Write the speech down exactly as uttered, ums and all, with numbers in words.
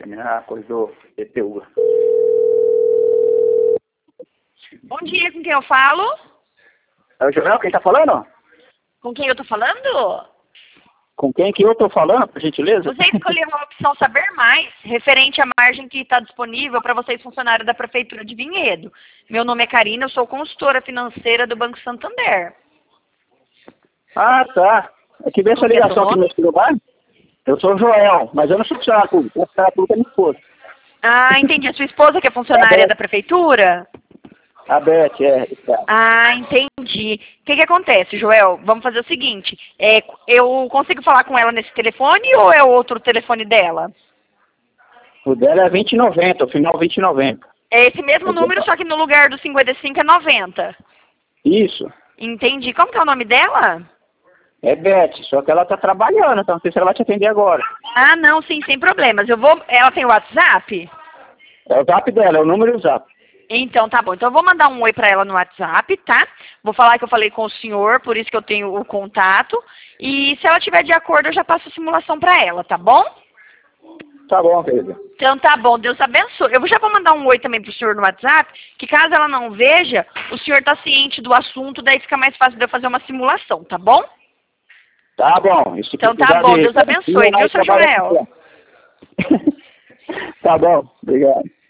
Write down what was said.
terminar a coisa do I P U. Bom dia, com quem eu falo? É o Joel, quem tá falando? Com quem eu tô falando? Com quem que eu tô falando, por gentileza? Você escolheu a opção Saber Mais, referente à margem que está disponível para vocês funcionários da Prefeitura de Vinhedo. Meu nome é Karina, eu sou consultora financeira do Banco Santander. Ah, tá. É que veio essa Como que é ligação seu aqui no nome? meu celular. Eu sou o Joel, mas eu não sou funcionário público. O funcionário público é minha esposa. Ah, entendi. A sua esposa que é A funcionária Beth, da Prefeitura? a Beth, é. Tá. Ah, entendi. O que que acontece, Joel? Vamos fazer o seguinte, é, eu consigo falar com ela nesse telefone ou é outro telefone dela? O dela é vinte e noventa, o final vinte e noventa. É esse mesmo número, só que no lugar do cinquenta e cinco é noventa. Isso. Entendi. Como que é o nome dela? É Beth, só que ela tá trabalhando, então não sei se ela vai te atender agora. Ah, não, sim, sem problemas. Eu vou. Ela tem WhatsApp? É o zap dela, é o número do zap. Então tá bom. Então eu vou mandar um oi pra ela no WhatsApp, tá? Vou falar que eu falei com o senhor, por isso que eu tenho o contato. E se ela tiver de acordo, eu já passo a simulação pra ela, tá bom? Tá bom, querida. Então tá bom, Deus abençoe. Eu já vou mandar um oi também pro senhor no WhatsApp, que caso ela não veja, o senhor tá ciente do assunto, daí fica mais fácil de eu fazer uma simulação, tá bom? Tá bom. Isso Então tá bom, Deus abençoe, viu, seu Joel? Tá bom, obrigado.